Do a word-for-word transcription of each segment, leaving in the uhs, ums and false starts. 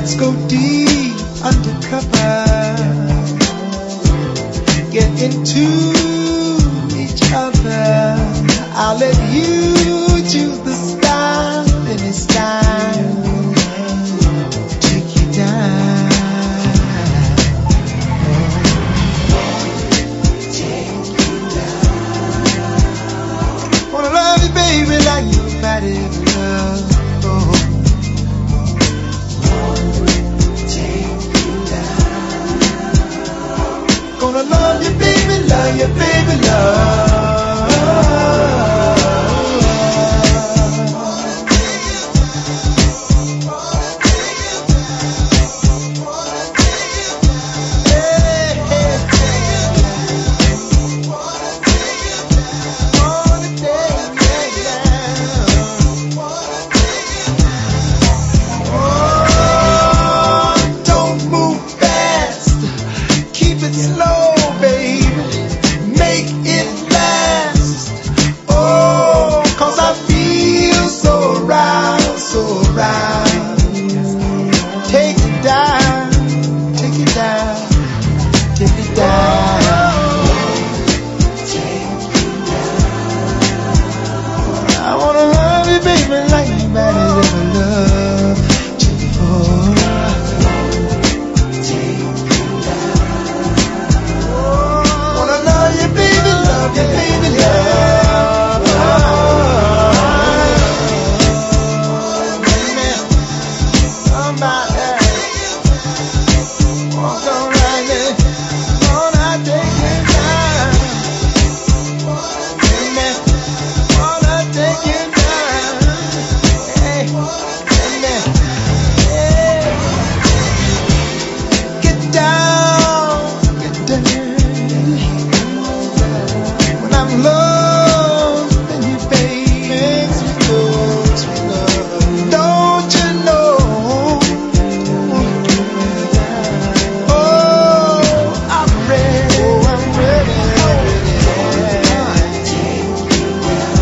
Let's go deep undercover. Get into each other. I'll let you choose the style, any style. Take you down. Take you down. Wanna love you, baby, like nobody loves. Gonna love you, baby, love you, baby, love. Hey, hey, hey. Wanna take you down. Oh, don't move fast. Keep it slow.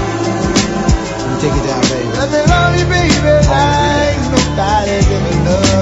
Take it down, baby. Let me love you, baby, like nobody can love.